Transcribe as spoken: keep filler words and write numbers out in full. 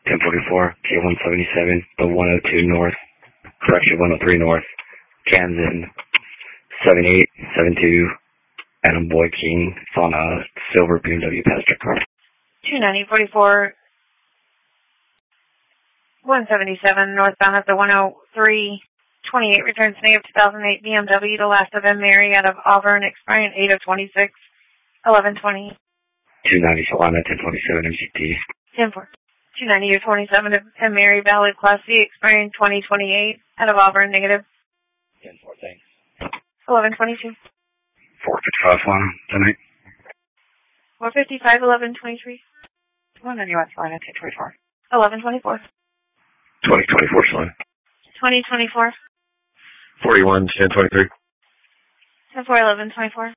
ten forty-four, K one seventy-seven, the one oh two North, correction, one oh three North, Kansan, seven eight seven two, Adam Boy King, it's on a silver B M W passenger car. two ninety forty-four, one seventy-seven, northbound at the one oh three, twenty-eight, returns negative two thousand eight B M W to last of M. Mary out of Auburn, expiring eight of twenty-six, eleven twenty. two ninety Solana, ten forty-seven M C T. ten four. two ninety or twenty-seven of M. Mary, valid Class C, expiring twenty twenty-eight, out of Auburn, negative. ten four, thanks. eleven twenty-two. four fifty-five Solana, tonight. four fifty-five, eleven twenty-three. one ninety-one Solana, ten twenty-four. eleven twenty-four. twenty twenty-four Solana. twenty twenty-four. forty-one, ten twenty-three. ten four, eleven twenty-four.